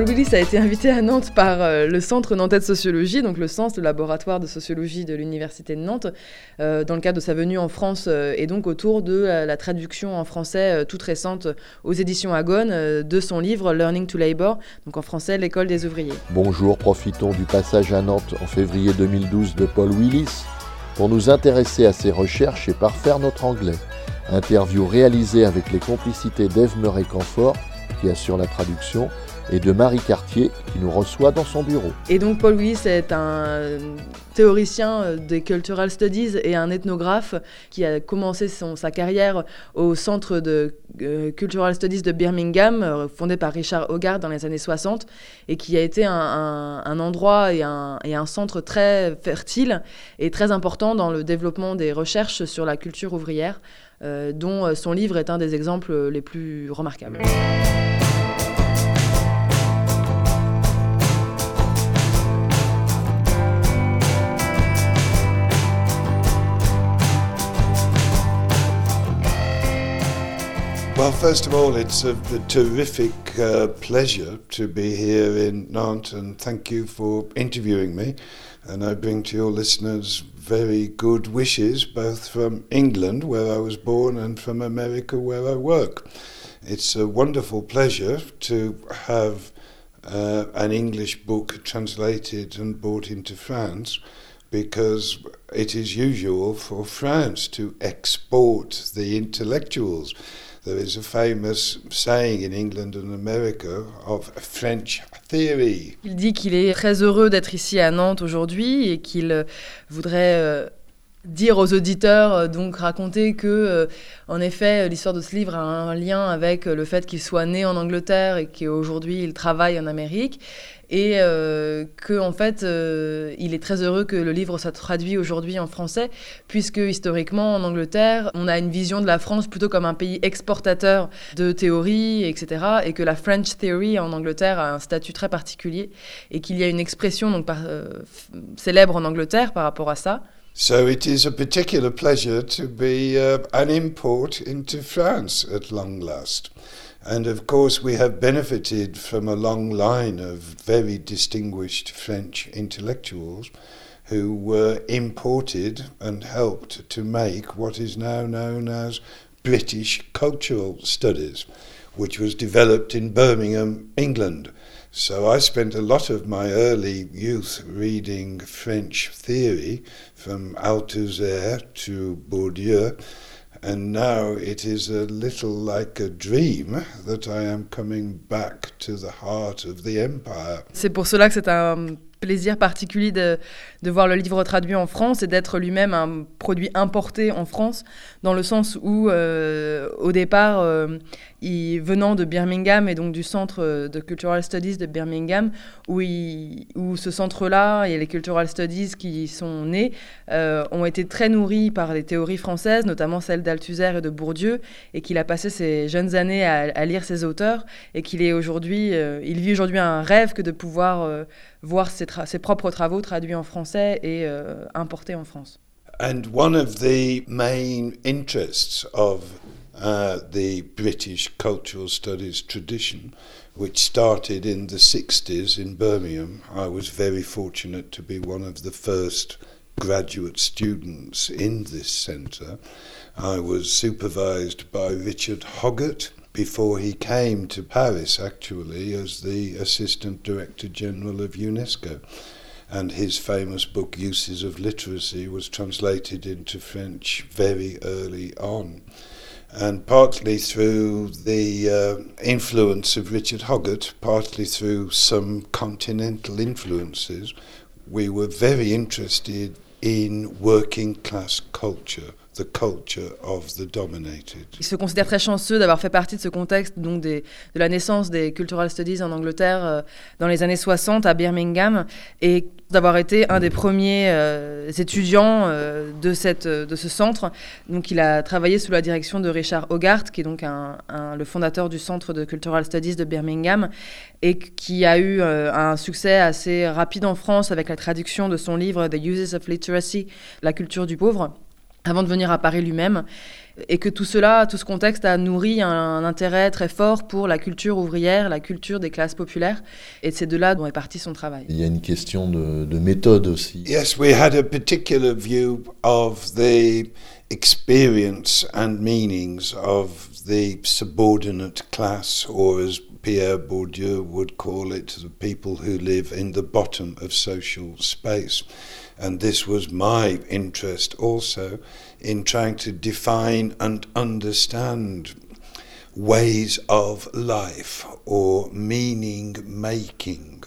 Paul Willis a été invité à Nantes par le Centre nantais de sociologie, donc le CENS, le laboratoire de sociologie de l'Université de Nantes, dans le cadre de sa venue en France et donc autour de la traduction en français toute récente aux éditions Agone de son livre Learning to Labour, donc en français L'école des ouvriers. Bonjour, profitons du passage à Nantes en février 2012 de Paul Willis pour nous intéresser à ses recherches et parfaire notre anglais. Interview réalisée avec les complicités d'Ève Murray-Canfort, qui assure la traduction, et de Marie Cartier, qui nous reçoit dans son bureau. Et donc Paul Willis est un théoricien des Cultural Studies et un ethnographe qui a commencé sa carrière au Centre de Cultural Studies de Birmingham, fondé par Richard Hogarth dans les années 60, et qui a été un endroit et un centre très fertile et très important dans le développement des recherches sur la culture ouvrière, dont son livre est un des exemples les plus remarquables. Well, first of all, it's a terrific pleasure to be here in Nantes, and thank you for interviewing me. And I bring to your listeners very good wishes, both from England, where I was born, and from America, where I work. It's a wonderful pleasure to have an English book translated and brought into France, because it is usual for France to export the intellectuals. There is a famous saying in England and America of French theory. Il dit qu'il est très heureux d'être ici à Nantes aujourd'hui et qu'il voudrait dire aux auditeurs, donc raconter que, en effet, l'histoire de ce livre a un lien avec le fait qu'il soit né en Angleterre et qu'aujourd'hui il travaille en Amérique. Et qu'en fait, il est très heureux que le livre soit traduit aujourd'hui en français, puisque historiquement, en Angleterre, on a une vision de la France plutôt comme un pays exportateur de théories, etc., et que la French Theory en Angleterre a un statut très particulier, et qu'il y a une expression donc, célèbre en Angleterre par rapport à ça. So it is a particular pleasure to be an import into France at long last. And of course we have benefited from a long line of very distinguished French intellectuals who were imported and helped to make what is now known as British Cultural Studies, which was developed in Birmingham, England. So I spent a lot of my early youth reading French theory from Althusser to Bourdieu. And now it is a little like a dream that I am coming back to the heart of the empire. C'est pour cela que c'est un plaisir particulier de voir le livre traduit en France et d'être lui-même un produit importé en France, dans le sens où, au départ, venant de Birmingham et donc du Centre de Cultural Studies de Birmingham, où ce centre-là et les Cultural Studies qui sont nés ont été très nourris par les théories françaises, notamment celles d'Althusser et de Bourdieu, et qu'il a passé ses jeunes années à lire ces auteurs, et qu'il est aujourd'hui, il vit aujourd'hui un rêve que de pouvoir voir ses propres travaux traduits en français et importés en France. And one of the main interests of the British cultural studies tradition, which started in the 60s in Birmingham. I was very fortunate to be one of the first graduate students in this centre. I was supervised by Richard Hoggart before he came to Paris, actually, as the Assistant Director General of UNESCO. And his famous book, Uses of Literacy, was translated into French very early on. And partly through the influence of Richard Hoggart, partly through some continental influences, we were very interested in working class culture, the culture of the dominated. Il se considère très chanceux d'avoir fait partie de ce contexte donc de la naissance des Cultural Studies en Angleterre dans les années 60 à Birmingham, et d'avoir été un des premiers étudiants de ce centre. Donc il a travaillé sous la direction de Richard Hogarth, qui est donc le fondateur du Centre de Cultural Studies de Birmingham, et qui a eu un succès assez rapide en France avec la traduction de son livre The Uses of Literacy, la culture du pauvre, avant de venir à Paris lui-même. et que tout ce contexte a nourri un intérêt très fort pour la culture ouvrière, la culture des classes populaires, et c'est de là dont est parti son travail. Il y a une question de méthode aussi. Yes, we had a particular view of the experience and meanings of the subordinate class, or as Pierre Bourdieu would call it, the people who live in the bottom of social space. And this was my interest also in trying to define and understand ways of life or meaning making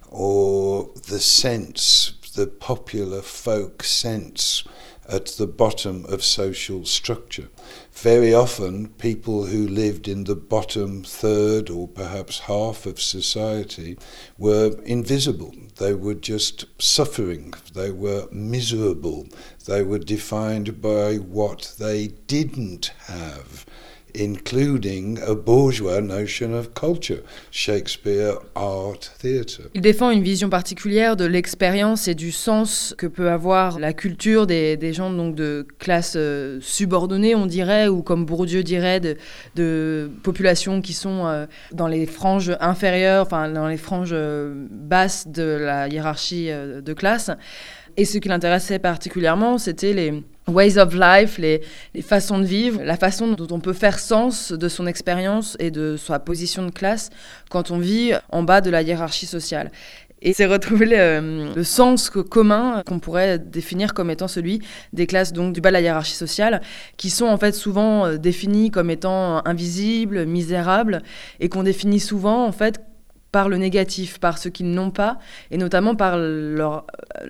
or the sense, the popular folk sense at the bottom of social structure. Very often, people who lived in the bottom third or perhaps half of society were invisible. They were just suffering. They were miserable. They were defined by what they didn't have, including a bourgeois notion of culture, Shakespeare, art, theatre. Il défend une vision particulière de l'expérience et du sens que peut avoir la culture des gens donc de classe subordonnée, on dirait, ou comme Bourdieu dirait, de populations qui sont dans les franges inférieures, enfin dans les franges basses de la hiérarchie de classe. Et ce qui l'intéressait particulièrement, c'était les ways of life, les façons de vivre, la façon dont on peut faire sens de son expérience et de sa position de classe quand on vit en bas de la hiérarchie sociale. Et c'est retrouver le sens commun qu'on pourrait définir comme étant celui des classes donc du bas de la hiérarchie sociale, qui sont en fait souvent définies comme étant invisibles, misérables, et qu'on définit souvent en fait par le négatif, par ce qu'ils n'ont pas, et notamment par leur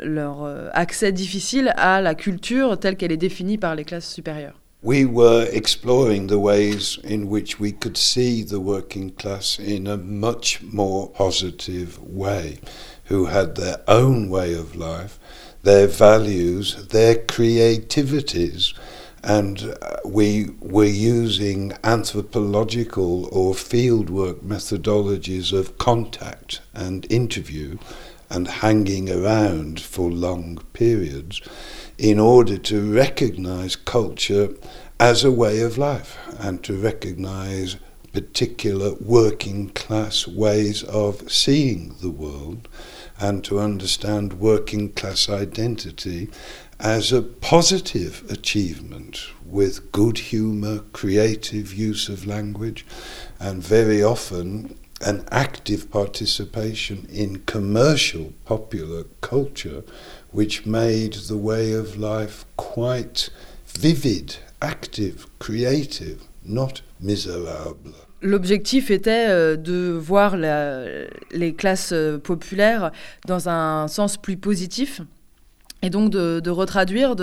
accès difficile à la culture telle qu'elle est définie par les classes supérieures. We were exploring the ways in which we could see the working class in a much more positive way, who had their own way of life, their values, their creativities, and we were using anthropological or fieldwork methodologies of contact and interview and hanging around for long periods in order to recognize culture as a way of life and to recognize particular working class ways of seeing the world and to understand working class identity as a positive achievement with good humour, creative use of language, and very often an active participation in commercial popular culture, which made the way of life quite vivid, active, creative, not misérable. L'objectif était de voir les classes populaires dans un sens plus positif, et donc de retraduire,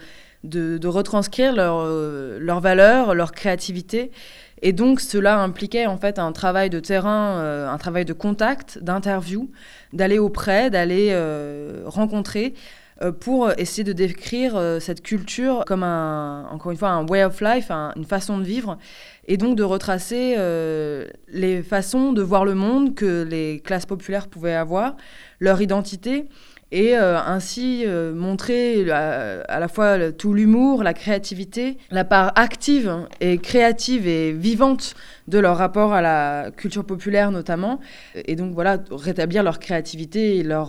de retranscrire leurs valeurs, leur créativité. Et donc cela impliquait en fait un travail de terrain, un travail de contact, d'interview, d'aller auprès, d'aller rencontrer, pour essayer de décrire cette culture comme encore une fois un way of life, une façon de vivre, et donc de retracer les façons de voir le monde que les classes populaires pouvaient avoir, leur identité, et ainsi montrer à la fois tout l'humour, la créativité, la part active et créative et vivante de leur rapport à la culture populaire notamment, et donc voilà, rétablir leur créativité et leur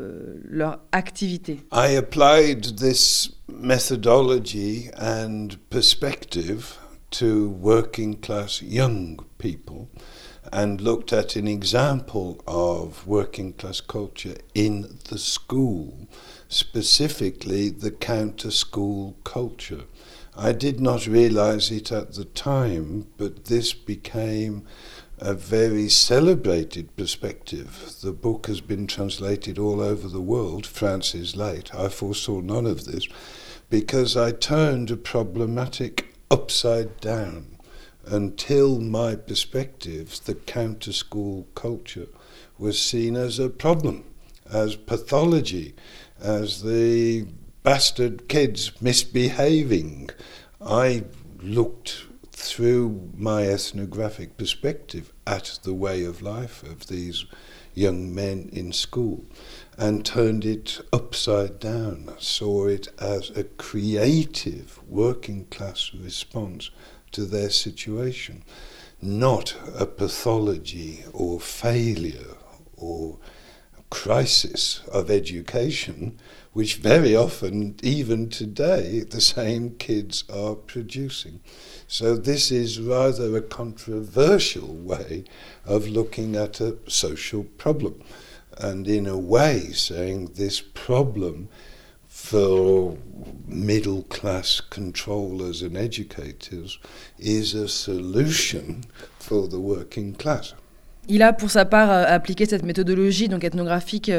activité. I applied this methodology and perspective to working class young people and looked at an example of working class culture in the school, specifically the counter-school culture. I did not realize it at the time, but this became a very celebrated perspective. The book has been translated all over the world. France is late. I foresaw none of this because I turned a problematic upside down. Until my perspective, the counter-school culture was seen as a problem, as pathology, as the bastard kids misbehaving. I looked through my ethnographic perspective at the way of life of these young men in school and turned it upside down, saw it as a creative working class response to their situation, not a pathology or failure or crisis of education, which very often, even today, the same kids are producing. So this is rather a controversial way of looking at a social problem, and in a way saying this problem for middle-class controllers and educators is a solution for the working class. Il a pour sa part appliqué cette méthodologie donc ethnographique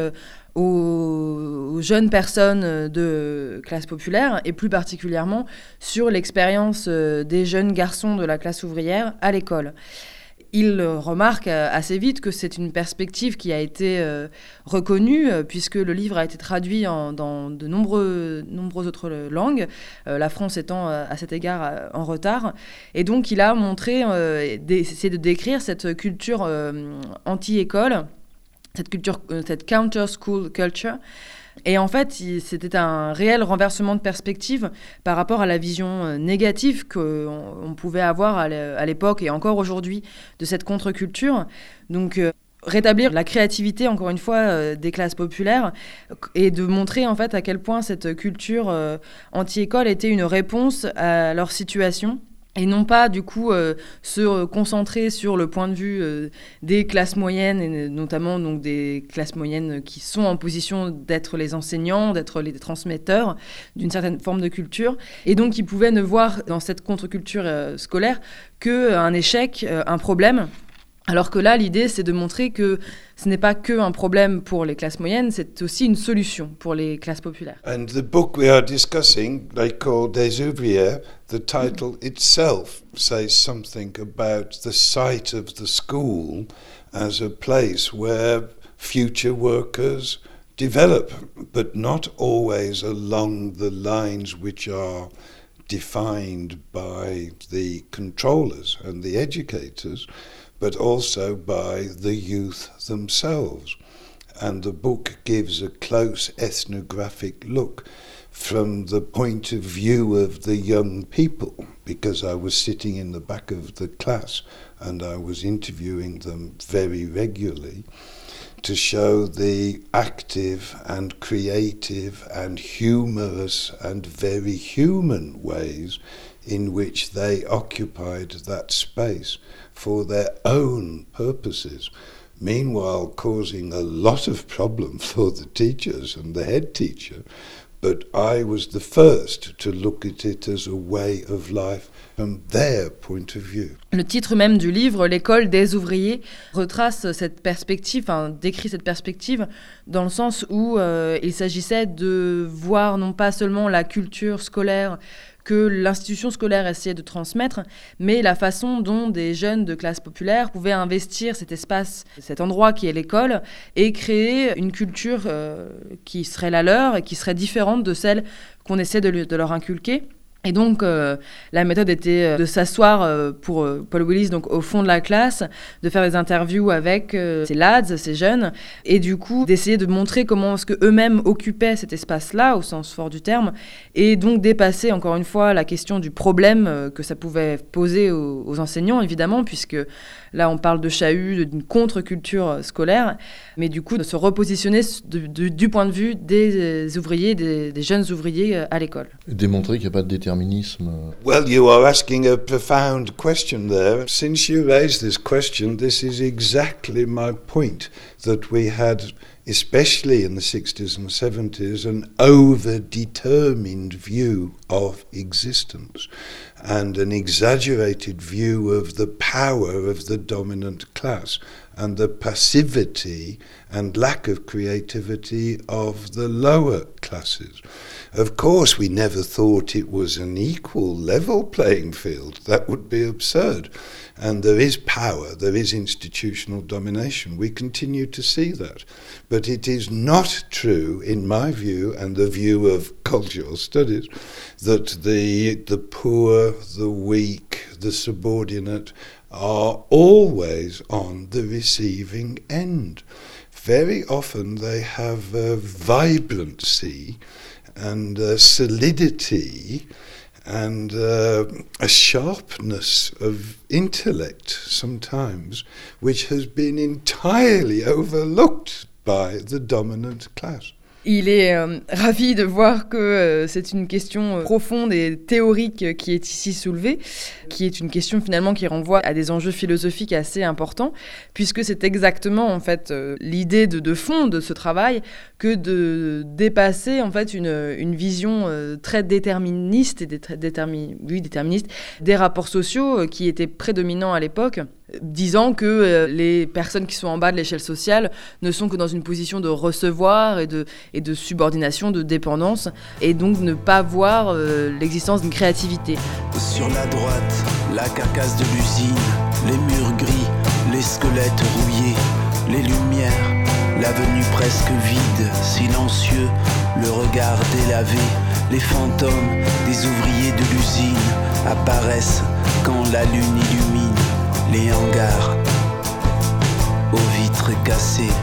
aux jeunes personnes de classe populaire et plus particulièrement sur l'expérience des jeunes garçons de la classe ouvrière à l'école. Il remarque assez vite que c'est une perspective qui a été reconnue puisque le livre a été traduit dans de nombreuses autres langues, la France étant à cet égard en retard. Et donc il a montré, essayé de décrire cette culture anti-école, cette counter-school culture. Et en fait, c'était un réel renversement de perspective par rapport à la vision négative qu'on pouvait avoir à l'époque et encore aujourd'hui de cette contre-culture. Donc, rétablir la créativité, encore une fois, des classes populaires et de montrer en fait à quel point cette culture anti-école était une réponse à leur situation. Et non pas, du coup, se concentrer sur le point de vue des classes moyennes, et notamment donc, des classes moyennes qui sont en position d'être les enseignants, d'être les transmetteurs d'une certaine forme de culture. Et donc, ils pouvaient ne voir dans cette contre-culture scolaire qu'un échec, un problème. Alors que là, l'idée, c'est de montrer que ce n'est pas qu'un problème pour les classes moyennes, c'est aussi une solution pour les classes populaires. And the book we are discussing, they call Des Ouvrières, the title itself says something about the site of the school as a place where future workers develop, but not always along the lines which are defined by the controllers and the educators, but also by the youth themselves. And the book gives a close ethnographic look from the point of view of the young people, because I was sitting in the back of the class and I was interviewing them very regularly to show the active and creative and humorous and very human ways in which they occupied that space for their own purposes, meanwhile causing a lot of problem for the teachers and the head teacher. But I was the first to look at it as a way of life from their point of view. Le titre même du livre, L'école des ouvriers, retrace cette perspective, décrit cette perspective dans le sens où il s'agissait de voir non pas seulement la culture scolaire que l'institution scolaire essayait de transmettre, mais la façon dont des jeunes de classe populaire pouvaient investir cet espace, cet endroit qui est l'école, et créer une culture qui serait la leur et qui serait différente de celle qu'on essaie de leur inculquer. Et donc, la méthode était de s'asseoir pour Paul Willis, donc au fond de la classe, de faire des interviews avec ces lads, ces jeunes, et du coup, d'essayer de montrer comment est-ce qu'eux-mêmes occupaient cet espace-là, au sens fort du terme, et donc dépasser, encore une fois, la question du problème que ça pouvait poser aux enseignants, évidemment, puisque là, on parle de chahut, d'une contre-culture scolaire, mais du coup, de se repositionner du point de vue des ouvriers, des jeunes ouvriers à l'école. Démontrer qu'il n'y a pas de déterminisme. Well, you are asking a profound question there. Since you raised this question, this is exactly my point, that we had, especially in the 60s and 70s, an over-determined view of existence and an exaggerated view of the power of the dominant class and the passivity and lack of creativity of the lower classes. Of course, we never thought it was an equal, level playing field. That would be absurd. And there is power, there is institutional domination. We continue to see that. But it is not true, in my view, and the view of cultural studies, that the poor, the weak, the subordinate are always on the receiving end. very often they have a vibrancy and a solidity and a sharpness of intellect sometimes, which has been entirely overlooked by the dominant class. Il est ravi de voir que c'est une question profonde et théorique qui est ici soulevée, qui est une question finalement qui renvoie à des enjeux philosophiques assez importants, puisque c'est exactement en fait l'idée de fond de ce travail que de dépasser en fait une vision très déterministe et déterministe des rapports sociaux qui étaient prédominants à l'époque, disant que les personnes qui sont en bas de l'échelle sociale ne sont que dans une position de recevoir et de subordination, de dépendance, et donc ne pas voir l'existence d'une créativité. Sur la droite, la carcasse de l'usine, les murs gris, les squelettes rouillés, les lumières, l'avenue presque vide, silencieux, le regard délavé, les fantômes des ouvriers de l'usine apparaissent quand la lune illumine les hangars aux vitres cassées.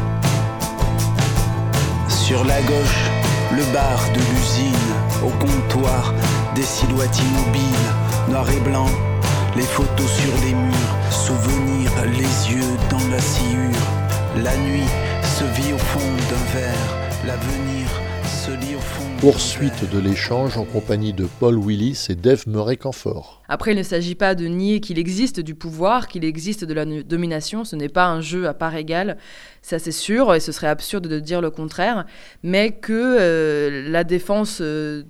Sur la gauche, le bar de l'usine, au comptoir, des silhouettes immobiles, noir et blanc, les photos sur les murs, souvenirs, les yeux dans la sciure. La nuit se vit au fond d'un verre, l'avenir se lit au fond. Poursuite de l'échange en compagnie de Paul Willis et d'Ève Meuret-Campfort. Après, il ne s'agit pas de nier qu'il existe du pouvoir, qu'il existe de la domination. Ce n'est pas un jeu à part égale, ça c'est sûr, et ce serait absurde de dire le contraire, mais que la défense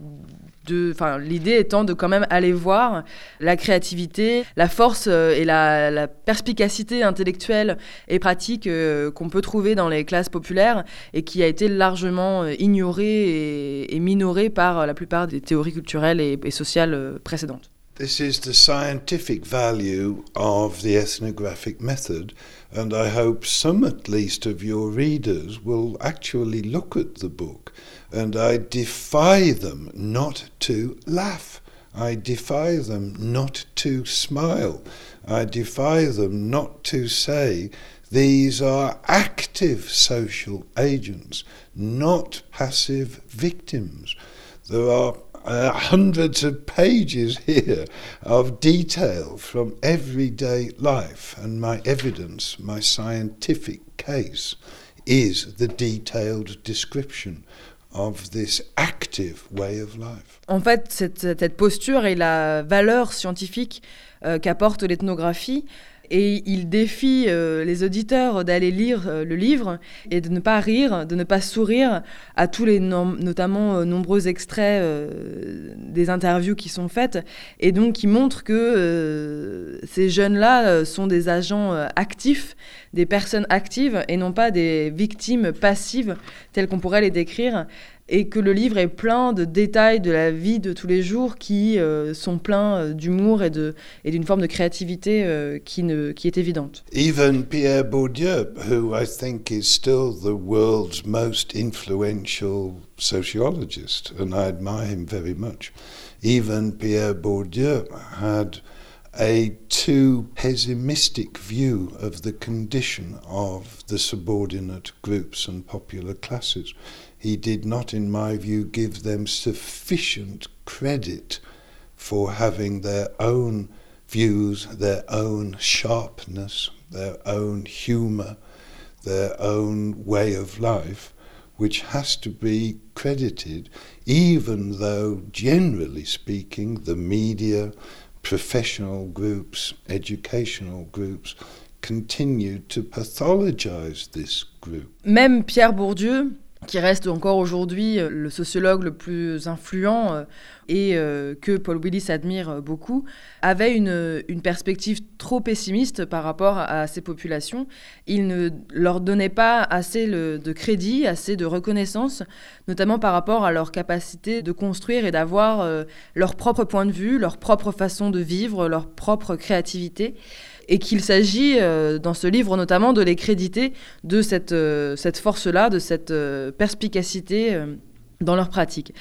l'idée étant de quand même aller voir la créativité, la force et la perspicacité intellectuelle et pratique qu'on peut trouver dans les classes populaires et qui a été largement ignorée et minorée par la plupart des théories culturelles et sociales précédentes. This is the scientific value of the ethnographic method, and I hope some at least of your readers will actually look at the book, and I defy them not to laugh. I defy them not to smile. I defy them not to say these are active social agents, not passive victims. There are hundreds of pages here of detail from everyday life, and my evidence, my scientific case, is the detailed description of this active way of life. En fait, cette posture est la valeur scientifique qu'apporte l'ethnographie. Et il défie les auditeurs d'aller lire le livre et de ne pas rire, de ne pas sourire à tous les notamment nombreux extraits des interviews qui sont faites, et donc qui montrent que ces jeunes-là sont des agents actifs, des personnes actives et non pas des victimes passives telles qu'on pourrait les décrire, et que le livre est plein de détails de la vie de tous les jours qui sont pleins d'humour et d'une forme de créativité qui est évidente. Even Pierre Bourdieu, who I think is still the world's most influential sociologist, and I admire him very much, even Pierre Bourdieu had a too pessimistic view of the condition of the subordinate groups and popular classes. He did not, in my view, give them sufficient credit for having their own views, their own sharpness, their own humour, their own way of life, which has to be credited, even though, generally speaking, the media, professional groups, educational groups, continue to pathologize this group. Même Pierre Bourdieu, qui reste encore aujourd'hui le sociologue le plus influent et que Paul Willis admire beaucoup, avait une perspective trop pessimiste par rapport à ces populations. Il ne leur donnait pas assez de crédit, assez de reconnaissance, notamment par rapport à leur capacité de construire et d'avoir leur propre point de vue, leur propre façon de vivre, leur propre créativité. Et qu'il s'agit, dans ce livre notamment, de les créditer de cette force-là, de cette perspicacité dans leur pratique.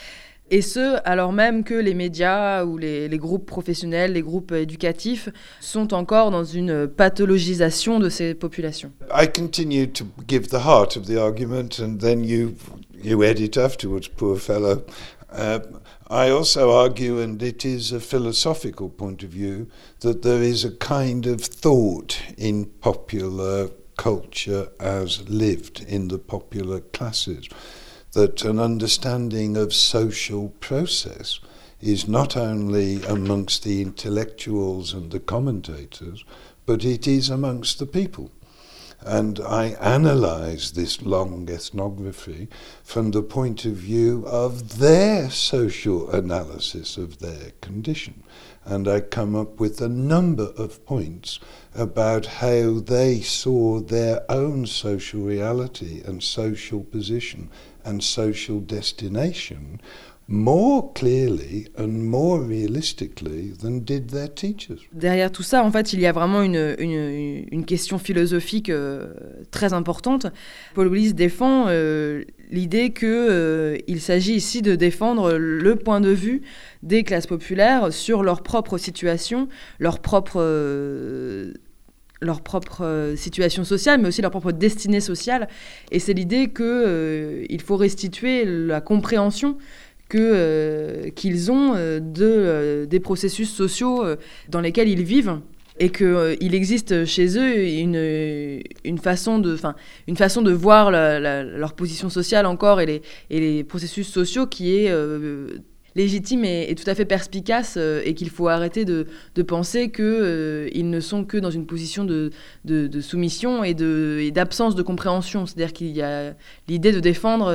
Et ce, alors même que les médias ou les groupes professionnels, les groupes éducatifs sont encore dans une pathologisation de ces populations. I continue to give the heart of the argument, and then you edit afterwards, poor fellow. I also argue, and it is a philosophical point of view, that there is a kind of thought in popular culture as lived in the popular classes, that an understanding of social process is not only amongst the intellectuals and the commentators, but it is amongst the people. And I analyse this long ethnography from the point of view of their social analysis of their condition. And I come up with a number of points about how they saw their own social reality and social position and social destination more clearly and more realistically than did their teachers. Derrière tout ça, en fait, il y a vraiment une question philosophique très importante. Paul Willis défend l'idée qu'il s'agit ici de défendre le point de vue des classes populaires sur leur propre situation, leur propre situation sociale, mais aussi leur propre destinée sociale. Et c'est l'idée qu'il faut restituer la compréhension qu'ils ont des processus sociaux dans lesquels ils vivent, et qu'il existe chez eux une façon de voir leur position sociale encore et les processus sociaux qui est légitime et tout à fait perspicace, et qu'il faut arrêter de penser qu'ils ne sont que dans une position de soumission et d'absence de compréhension. C'est-à-dire qu'il y a l'idée de défendre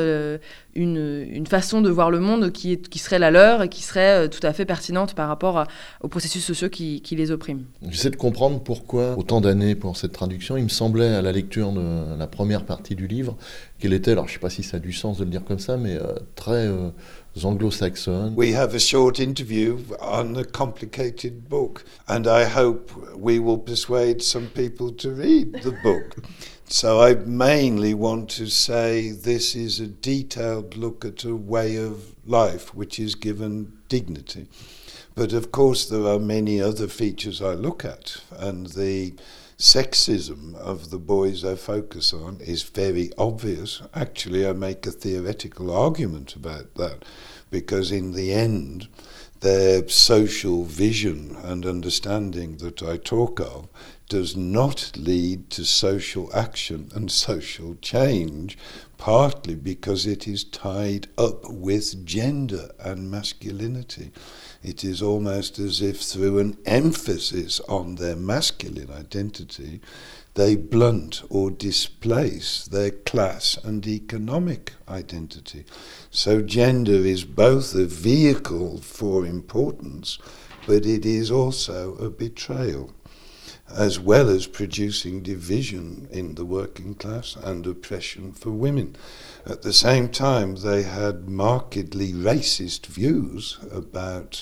une façon de voir le monde qui serait la leur et qui serait tout à fait pertinente par rapport aux processus sociaux qui les oppriment. J'essaie de comprendre pourquoi autant d'années pour cette traduction. Il me semblait à la lecture de la première partie du livre qu'elle était, alors je ne sais pas si ça a du sens de le dire comme ça, mais très anglo-saxonne. We have a short interview on a complicated book, and I hope we will persuade some people to read the book. So I mainly want to say this is a detailed look at a way of life which is given dignity. But of course there are many other features I look at, and the sexism of the boys I focus on is very obvious. Actually, I make a theoretical argument about that, because in the end, their social vision and understanding that I talk of does not lead to social action and social change, partly because it is tied up with gender and masculinity. It is almost as if through an emphasis on their masculine identity, they blunt or displace their class and economic identity. So gender is both a vehicle for importance, but it is also a betrayal, as well as producing division in the working class and oppression for women. At the same time, they had markedly racist views about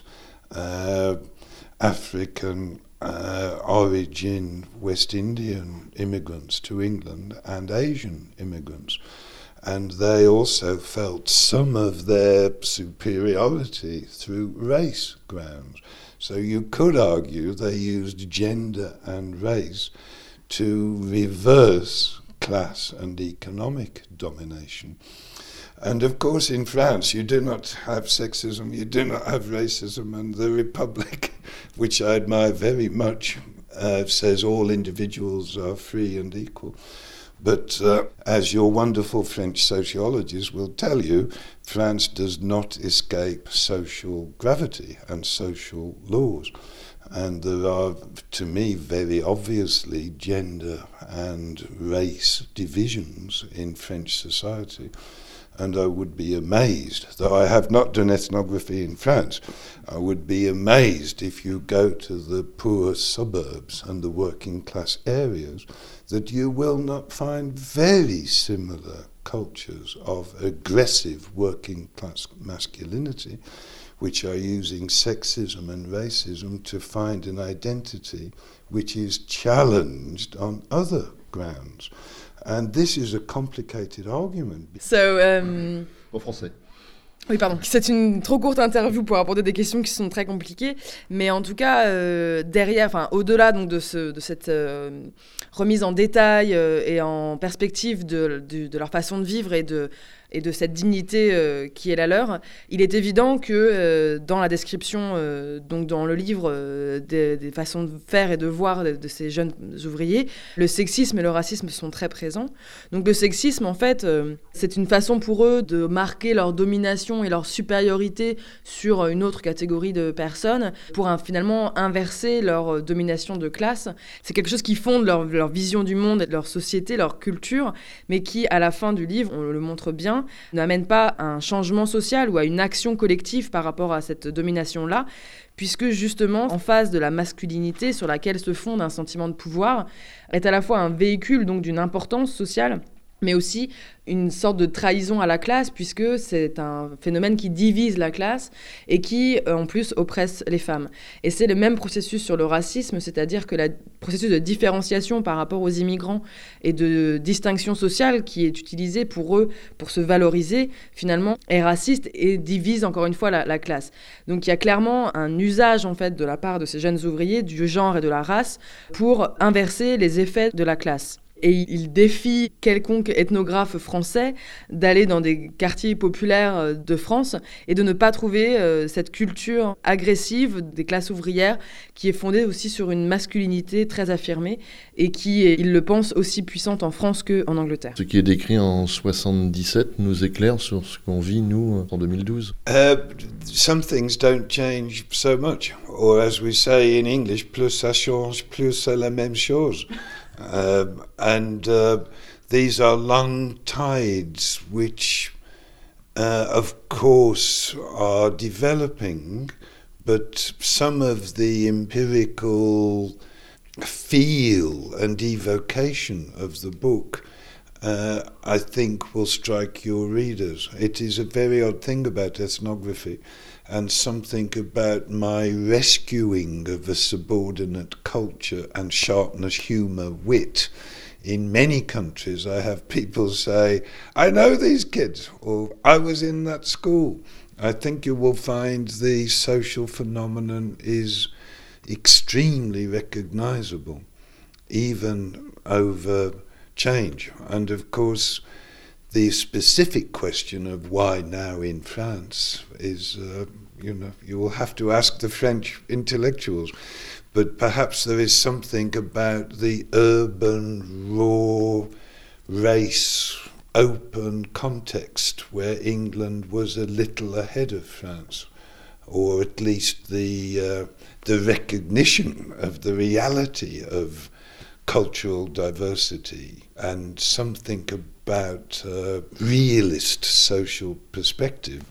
African origin West Indian immigrants to England and Asian immigrants. And they also felt some of their superiority through race grounds. So you could argue they used gender and race to reverse class and economic domination. And of course in France you do not have sexism, you do not have racism, and the Republic, which I admire very much, says all individuals are free and equal. But as your wonderful French sociologist will tell you, France does not escape social gravity and social laws. And there are, to me, very obviously gender and race divisions in French society. And I would be amazed, though I have not done ethnography in France, I would be amazed if you go to the poor suburbs and the working class areas that you will not find very similar cultures of aggressive working class masculinity, which are using sexism and racism to find an identity which is challenged on other grounds. And this is a complicated argument. So, En français. Oui, pardon. C'est une trop courte interview pour aborder des questions qui sont très compliquées, mais en tout cas, derrière, enfin, au-delà donc de cette remise en détail et en perspective de leur façon de vivre et de cette dignité qui est la leur, il est évident que dans la description, donc dans le livre, des façons de faire et de voir de ces jeunes ouvriers, le sexisme et le racisme sont très présents. Donc le sexisme, en fait, c'est une façon pour eux de marquer leur domination et leur supériorité sur une autre catégorie de personnes pour finalement inverser leur domination de classe. C'est quelque chose qui fonde leur vision du monde, leur société, leur culture, mais qui, à la fin du livre, on le montre bien, n'amène pas à un changement social ou à une action collective par rapport à cette domination-là, puisque justement, en face de la masculinité sur laquelle se fonde un sentiment de pouvoir, est à la fois un véhicule donc d'une importance sociale, mais aussi une sorte de trahison à la classe, puisque c'est un phénomène qui divise la classe et qui, en plus, oppresse les femmes. Et c'est le même processus sur le racisme, c'est-à-dire que le processus de différenciation par rapport aux immigrants et de distinction sociale qui est utilisé pour eux, pour se valoriser, finalement, est raciste et divise encore une fois la classe. Donc il y a clairement un usage, en fait, de la part de ces jeunes ouvriers, du genre et de la race, pour inverser les effets de la classe. Et il défie quelconque ethnographe français d'aller dans des quartiers populaires de France et de ne pas trouver cette culture agressive des classes ouvrières qui est fondée aussi sur une masculinité très affirmée et qui est, il le pense, aussi puissante en France qu'en Angleterre. Ce qui est décrit en 77 nous éclaire sur ce qu'on vit, nous, en 2012. Some things don't change so much. Or as we say in English, plus ça change, plus c'est la même chose. These are long tides which, of course, are developing, but some of the empirical feel and evocation of the book, I think, will strike your readers. It is a very odd thing about ethnography, and something about my rescuing of a subordinate culture and sharpness, humour, wit. In many countries I have people say, I know these kids, or I was in that school. I think you will find the social phenomenon is extremely recognisable, even over change. And of course, the specific question of why now in France is, you will have to ask the French intellectuals. But perhaps there is something about the urban, raw, race, open context where England was a little ahead of France, or at least the recognition of the reality of cultural diversity and something about realist social perspective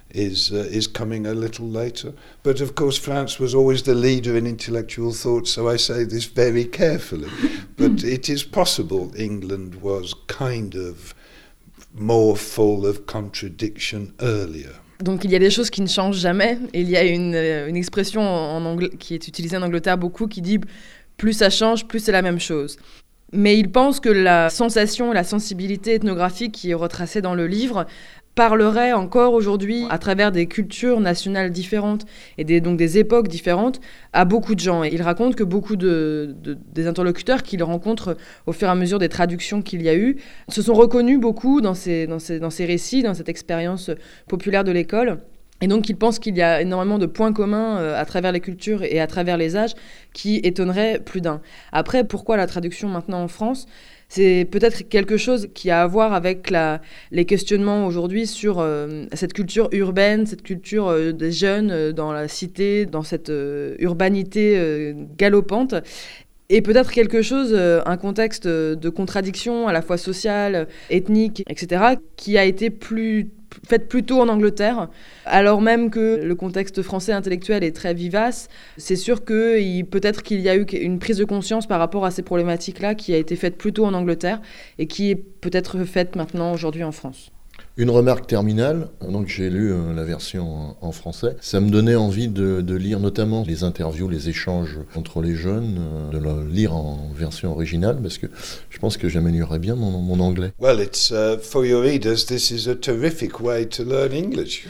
is coming a little later. But of course France was always the leader in intellectual thought, so I say this very carefully. But it is possible England was kind of more full of contradiction earlier. Donc il y a des choses qui ne changent jamais. Et il y a une expression en anglais qui est utilisée en Angleterre beaucoup qui dit « plus ça change, plus c'est la même chose ». Mais il pense que la sensation, la sensibilité ethnographique qui est retracée dans le livre parlerait encore aujourd'hui, à travers des cultures nationales différentes et donc des époques différentes, à beaucoup de gens. Et il raconte que beaucoup des interlocuteurs qu'il rencontre au fur et à mesure des traductions qu'il y a eu se sont reconnus beaucoup dans ces récits, dans cette expérience populaire de l'école. Et donc, il pense qu'il y a énormément de points communs à travers les cultures et à travers les âges qui étonneraient plus d'un. Après, pourquoi la traduction maintenant en France ? C'est peut-être quelque chose qui a à voir avec les questionnements aujourd'hui sur cette culture urbaine, cette culture des jeunes dans la cité, dans cette urbanité galopante. Et peut-être quelque chose, un contexte de contradiction à la fois sociale, ethnique, etc., qui a été faite plutôt en Angleterre, alors même que le contexte français intellectuel est très vivace. C'est sûr que peut-être qu'il y a eu une prise de conscience par rapport à ces problématiques-là qui a été faite plutôt en Angleterre et qui est peut-être faite maintenant aujourd'hui en France. Une remarque terminale, donc j'ai lu la version en français, ça me donnait envie de lire notamment les interviews, les échanges entre les jeunes, de le lire en version originale, parce que je pense que j'améliorerais bien mon anglais. Well, it's for your readers, this is a terrific way to learn English.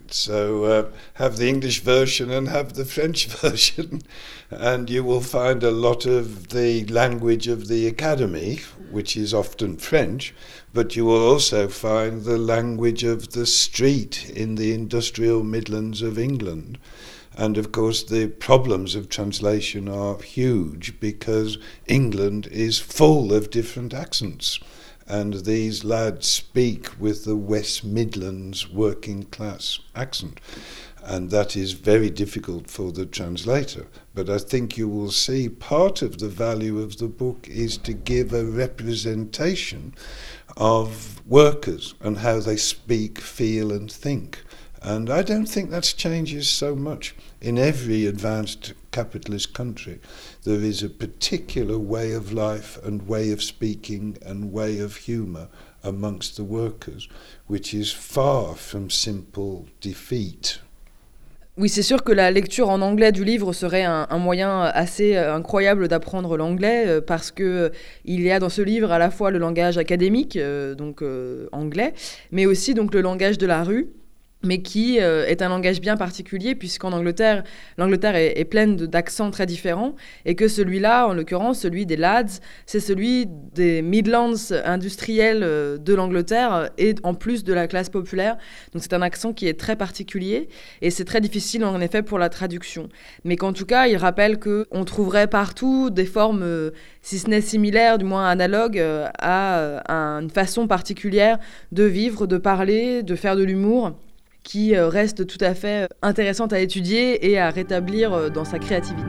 So have the English version and have the French version, and you will find a lot of the language of the academy, which is often French, but you will also find the language of the street in the industrial Midlands of England. And of course the problems of translation are huge because England is full of different accents. And these lads speak with the West Midlands working class accent. And that is very difficult for the translator. But I think you will see part of the value of the book is to give a representation of workers and how they speak, feel and think. And I don't think that changes so much. In every advanced capitalist country, there is a particular way of life and way of speaking and way of humour amongst the workers, which is far from simple defeat. Oui, c'est sûr que la lecture en anglais du livre serait un moyen assez incroyable d'apprendre l'anglais parce que il y a dans ce livre à la fois le langage académique, donc anglais, mais aussi donc le langage de la rue, mais qui est un langage bien particulier puisqu'en Angleterre, l'Angleterre est pleine d'accents très différents et que celui-là, en l'occurrence, celui des lads, c'est celui des Midlands industriels de l'Angleterre et en plus de la classe populaire. Donc c'est un accent qui est très particulier et c'est très difficile en effet pour la traduction. Mais qu'en tout cas, il rappelle qu'on trouverait partout des formes, si ce n'est similaires, du moins analogues, à une façon particulière de vivre, de parler, de faire de l'humour, qui reste tout à fait intéressante à étudier et à rétablir dans sa créativité.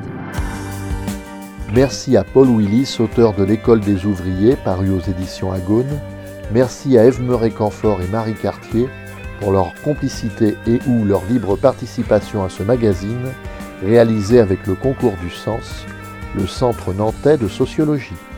Merci à Paul Willis, auteur de l'École des ouvriers, paru aux éditions Agone. Merci à Ève Meuret-Canfort et Marie Cartier pour leur complicité et ou leur libre participation à ce magazine, réalisé avec le concours du Sens, le Centre nantais de sociologie.